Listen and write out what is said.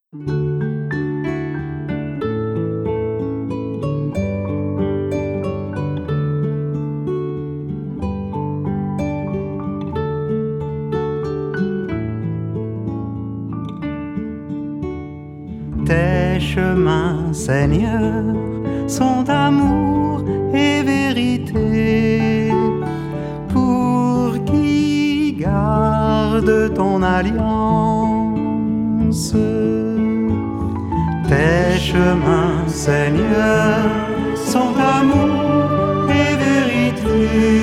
Tes chemins, Seigneur, sont amour et vérité, pour qui garde ton alliance. Tes chemins, Seigneur, sont amour et vérité,